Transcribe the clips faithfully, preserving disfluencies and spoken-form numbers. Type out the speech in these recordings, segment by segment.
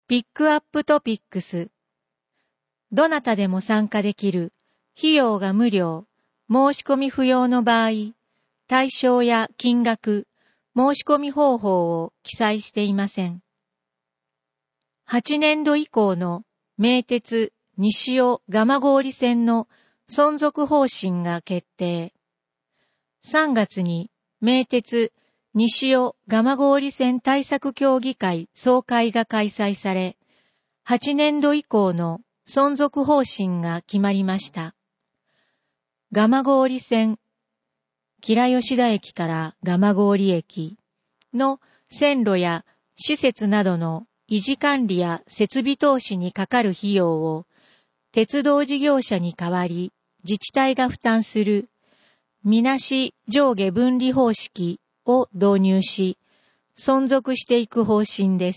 ピックアップトピックス。どなたでも参加できる、費用が無料、申し込み不要の場合、対象や金額、申し込み方法を記載していません。はちねんど以降の名鉄西尾蒲郡線の存続方針が決定。さんがつに名鉄西尾蒲郡線対策協議会総会が開催され、はちねんど以降の存続方針が決まりました。蒲郡線、吉良吉田駅から蒲郡駅の線路や施設などの維持管理や設備投資にかかる費用を鉄道事業者に代わり自治体が負担するみなし上下分離方式を導入し、存続していく方針です。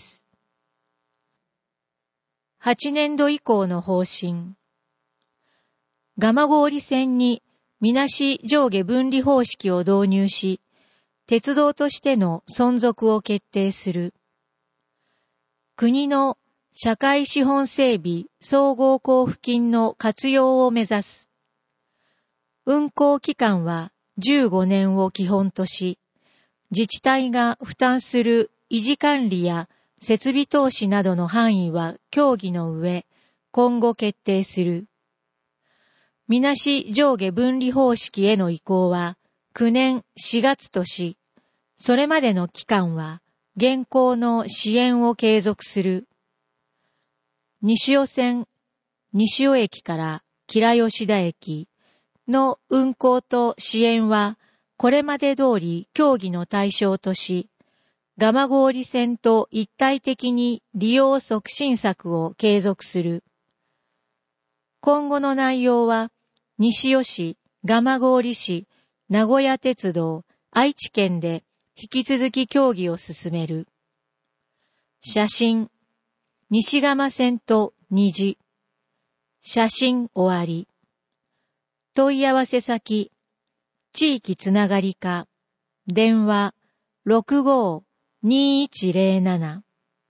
はちねんど以降の方針。蒲郡線にみなし上下分離方式を導入し、鉄道としての存続を決定する。国の社会資本整備総合交付金の活用を目指す。運行期間はじゅうごねんを基本とし、自治体が負担する維持管理や設備投資などの範囲は協議の上、今後決定する。みなし上下分離方式への移行はきゅうねんしがつとし、それまでの期間は現行の支援を継続する。西尾線、西尾駅から吉良吉田駅の運行と支援はこれまで通り協議の対象とし、蒲郡線と一体的に利用促進策を継続する。今後の内容は、西尾市、蒲郡市、名古屋鉄道、愛知県で引き続き協議を進める。写真、西蒲線と虹。写真終わり。問い合わせ先、地域つながり課、電話 ろくごーにーいちゼロなな。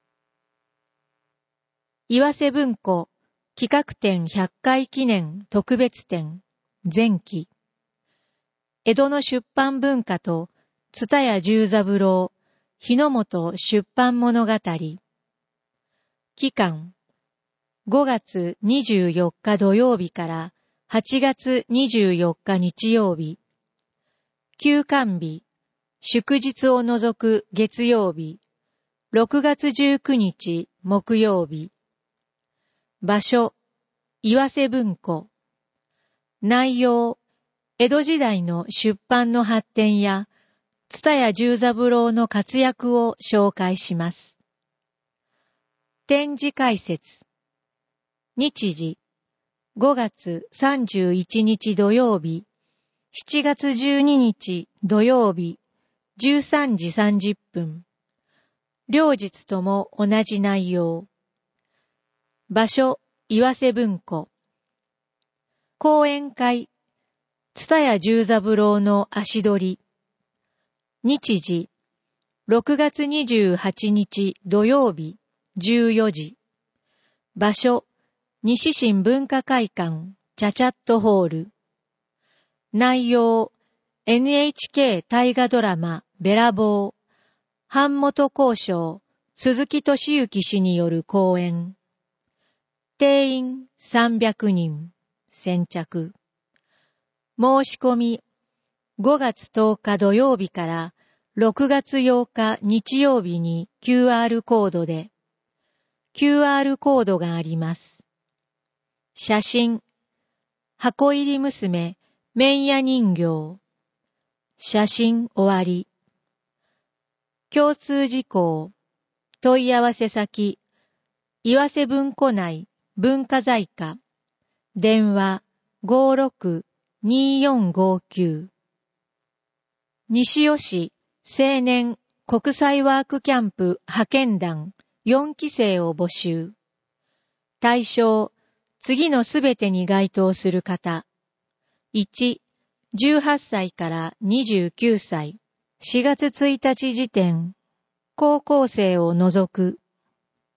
岩瀬文庫企画展ひゃっかい記念特別展前期。江戸の出版文化と蔦屋十三郎日の本出版物語。期間ごがつにじゅうよっか土曜日からはちがつにじゅうよっか日曜日。休館日祝日を除く月曜日、ろくがつじゅうくにち木曜日。場所、岩瀬文庫。内容、江戸時代の出版の発展や、蔦屋十三郎の活躍を紹介します。展示解説。日時、ごがつさんじゅういちにち土曜日、しちがつじゅうににち土曜日、じゅうさんじさんじゅっぷん。両日とも同じ内容。場所、岩瀬文庫。講演会、蔦屋十三郎の足取り。日時、ろくがつにじゅうはちにち土曜日、じゅうよじ。場所、西新文化会館、チャチャットホール。内容、エヌエイチケー 大河ドラマ、べらぼう、版元考証、鈴木敏之氏による講演。定員さんびゃくにん、先着。申し込み、ごがつとおか土曜日からろくがつようか日曜日に キューアール コードで、キューアール コードがあります。写真、箱入り娘、麺屋人形。写真終わり。共通事項、問い合わせ先、岩瀬文庫内文化財課、電話 ごーろくにーよんごーきゅう。西尾市青年国際ワークキャンプ派遣団よんきせいを募集。対象、次のすべてに該当する方。いち、じゅうはっさいからにじゅうきゅうさい、しがつついたち時点、高校生を除く。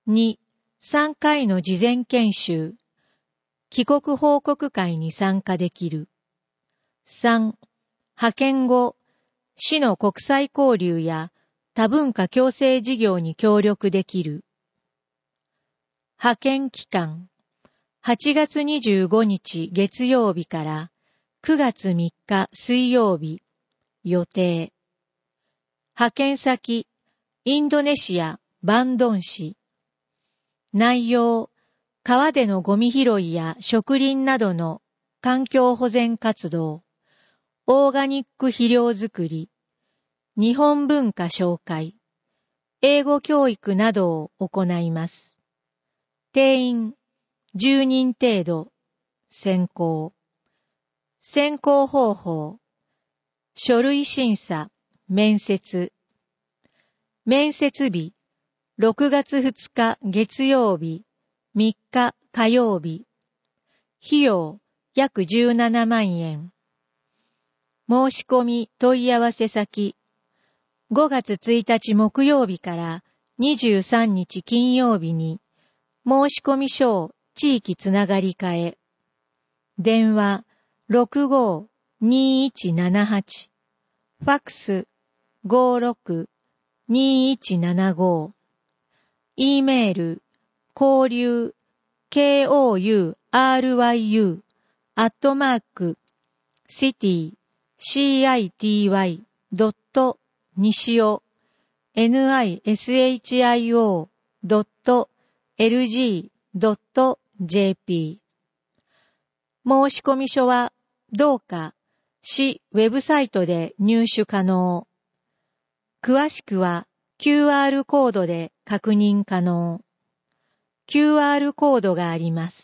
に、さんかいの事前研修。帰国報告会に参加できる。さん、派遣後、市の国際交流や多文化共生事業に協力できる。派遣期間、はちがつにじゅうごにち月曜日からくがつみっか水曜日、予定。派遣先、インドネシア、バンドン市。内容、川でのゴミ拾いや植林などの環境保全活動、オーガニック肥料作り、日本文化紹介、英語教育などを行います。定員じゅうにん程度、選考。選考方法、書類審査、面接。面接日、ろくがつふつか月曜日、みっか火曜日。費用約じゅうななまんえん。申し込み問い合わせ先、ごがつついたち木曜日からにじゅうさんにち金曜日に申し込み書を地域つながり課へ。電話 ろくごーにーいちななはち、ファックス ごーろくーにーいちななご、E メール交流 ケーオーユーアールワイユー アットマーク シティ シーアイティーワイ ドット 西尾 ニシオ ドット エルジー ドット ジェーピー。申し込み書はどうか市ウェブサイトで入手可能。詳しくは キューアール コードで確認可能。キューアール コードがあります。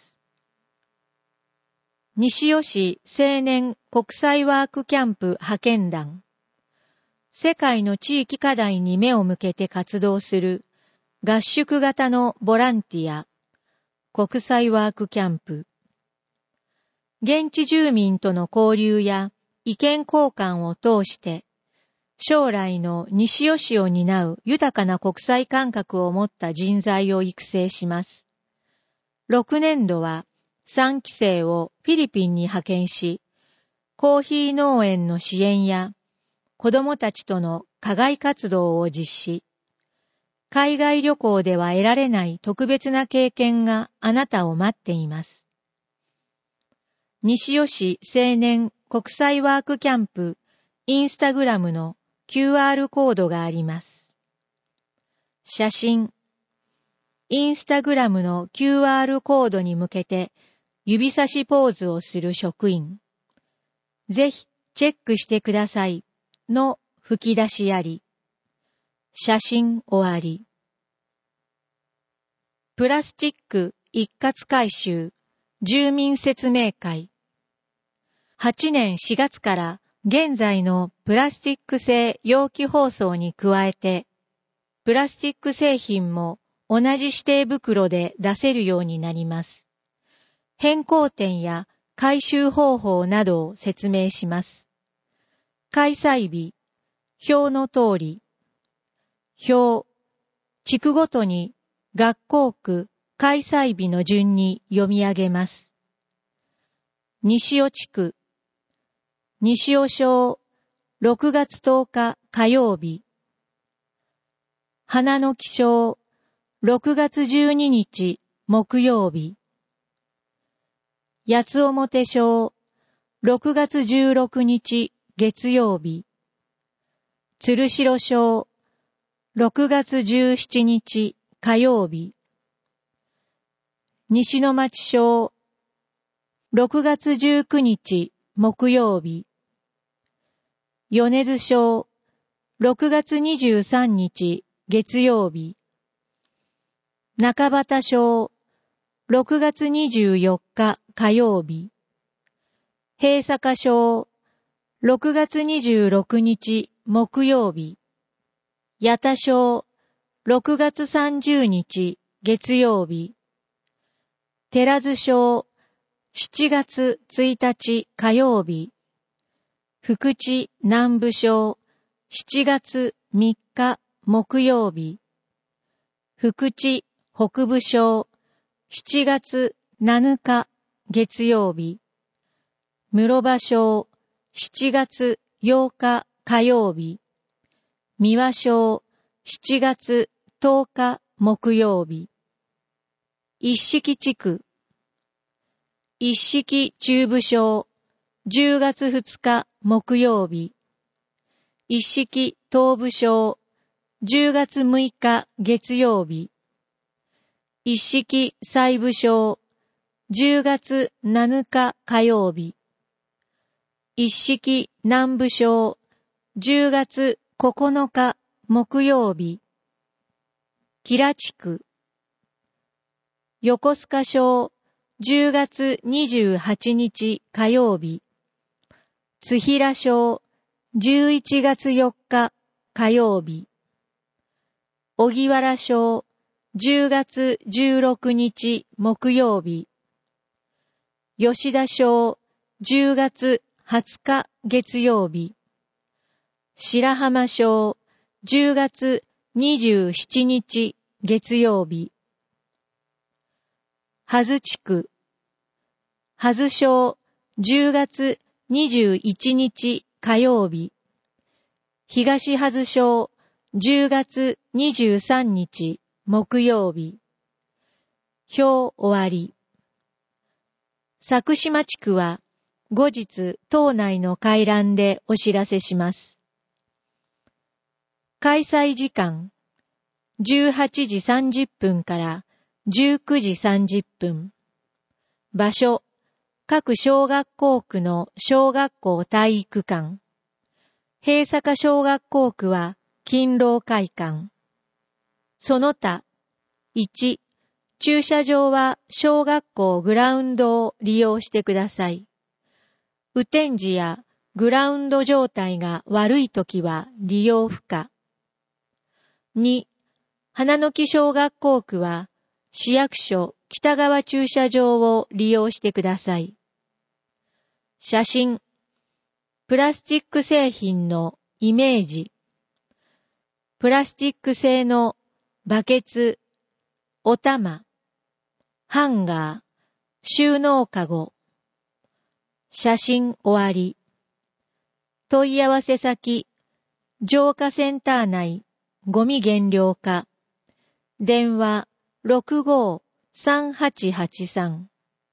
西尾市青年国際ワークキャンプ派遣団。世界の地域課題に目を向けて活動する合宿型のボランティア、国際ワークキャンプ。現地住民との交流や意見交換を通して、将来の西尾市を担う豊かな国際感覚を持った人材を育成します。ろくねんどはさんきせいをフィリピンに派遣し、コーヒー農園の支援や子どもたちとの課外活動を実施。海外旅行では得られない特別な経験があなたを待っています。西尾市青年国際ワークキャンプインスタグラムの キューアール コードがあります。写真。インスタグラムの キューアール コードに向けて指差しポーズをする職員。ぜひチェックしてくださいの吹き出しあり。写真終わり。プラスチック一括回収住民説明会。はちねんしがつから現在のプラスチック製容器包装に加えて、プラスチック製品も同じ指定袋で出せるようになります。変更点や回収方法などを説明します。開催日、表の通り。表、地区ごとに学校区開催日の順に読み上げます。西尾地区、西尾小、ろくがつとおか火曜日。花の木小、ろくがつじゅうににち木曜日。八つ表小、ろくがつじゅうろくにち月曜日。鶴代小、ろくがつじゅうしちにち火曜日。西の町小、ろくがつじゅうくにち木曜日。米津小、ろくがつにじゅうさんにち月曜日。中畑小、ろくがつにじゅうよっか火曜日。平坂小、ろくがつにじゅうろくにち木曜日。八田小、ろくがつさんじゅうにち月曜日。寺津小、しちがつついたち火曜日。福知南部小、しちがつみっか木曜日。福知北部省しちがつなのか月曜日、室場省しちがつようか火曜日、三輪省しちがつとおか木曜日、一色地区、一色中部省じゅうがつふつか木曜日、一色東部省じゅうがつむいか月曜日、一色西部省じゅうがつなのか火曜日、一色南部省じゅうがつここのか木曜日、吉良地区、横須賀省じゅうがつにじゅうはちにち火曜日、津平省じゅういちがつよっか火曜日、荻原省じゅうがつじゅうろくにち木曜日、吉田省じゅうがつはつか月曜日、白浜省じゅうがつにじゅうしちにち月曜日、羽津地区、羽津省じゅうがつにじゅういちにち火曜日、東羽津省じゅうがつにじゅうさんにち木曜日、表終わり。佐久島地区は後日島内の回覧でお知らせします。開催時間じゅうはちじさんじゅっぷんからじゅうくじさんじゅっぷん。場所、各小学校区の小学校体育館。平坂小学校区は勤労会館。その他、いち、駐車場は小学校グラウンドを利用してください。雨天時やグラウンド状態が悪いときは利用不可。に、花の木小学校区は市役所北側駐車場を利用してください。写真、プラスチック製品のイメージ。プラスチック製のバケツ、お玉、ハンガー、収納かご。写真終わり。問い合わせ先、浄化センター内、ゴミ減量課。電話 ろくごーさんはちはちさん。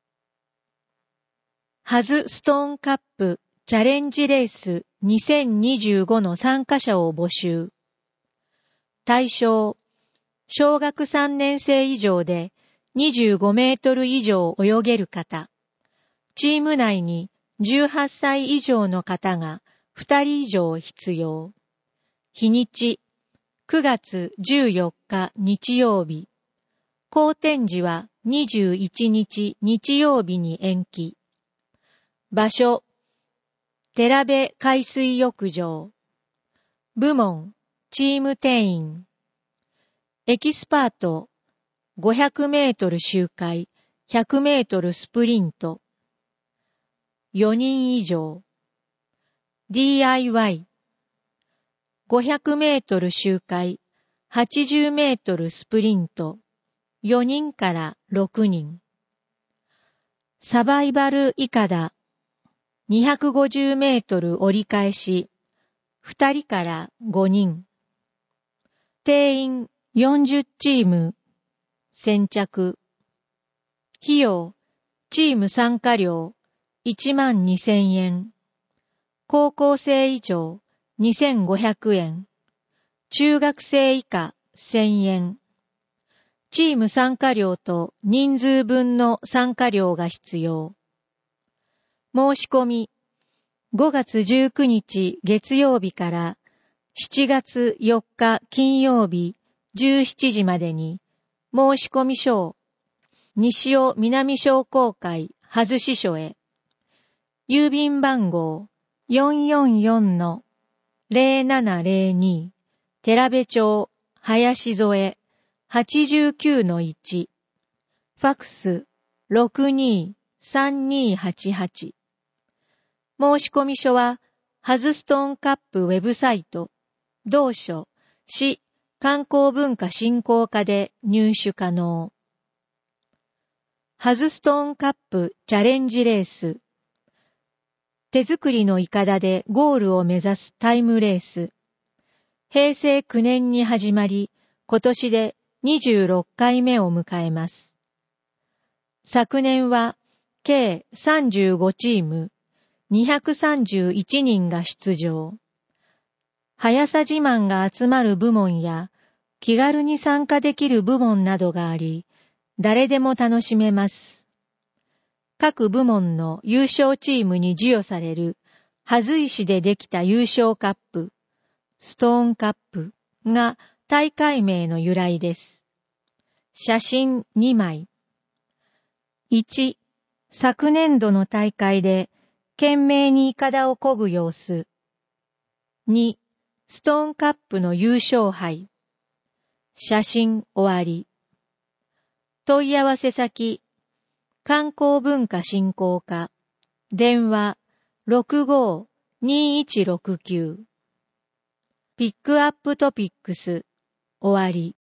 ハズストーンカップチャレンジレースにせんにじゅうごの参加者を募集。対象、小学さんねん生以上でにじゅうごメートル以上泳げる方。チーム内にじゅうはっさい以上の方がふたり以上必要。日にち、くがつじゅうよっか日曜日。公展時はにじゅういちにち日曜日に延期。場所、寺部海水浴場。部門、チーム定員。エキスパート、ごひゃくメートル周回、ひゃくメートルスプリント。よにん以上。ディーアイワイ。ごひゃくメートル周回、はちじゅうメートルスプリント。よにんからろくにん。サバイバルイカダ。にひゃくごじゅうメートル折り返し。ふたりからごにん。定員よんじゅうチーム。先着。費用、チーム参加料いちまんにせんえん。高校生以上にせんごひゃくえん。中学生以下せんえん。チーム参加料と人数分の参加料が必要。申し込み、ごがつじゅうくにち月曜日からしちがつよっか金曜日じゅうしちじまでに、申し込み書を西尾南商工会羽津支所へ。郵便番号 よんよんよんのぜろななぜろに 寺部町林添 はちじゅうきゅうのいち。ファクス ろくにーさんにーはちはち。申し込み書はハズストーンカップウェブサイト、同書、市観光文化振興課で入手可能。ハズストーンカップチャレンジレース。手作りのイカダでゴールを目指すタイムレース。へいせいきゅうねんに始まり、今年でにじゅうろっかいめを迎えます。昨年は計さんじゅうごチーム、にひゃくさんじゅういちにんが出場。速さ自慢が集まる部門や気軽に参加できる部門などがあり、誰でも楽しめます。各部門の優勝チームに授与されるハズ石でできた優勝カップ、ストーンカップが大会名の由来です。写真にまい。いち、昨年度の大会で懸命にイカダを漕ぐ様子。に、ストーンカップの優勝杯。写真終わり。問い合わせ先、観光文化振興課、電話 ろくごーにーいちろくきゅう。ピックアップトピックス、終わり。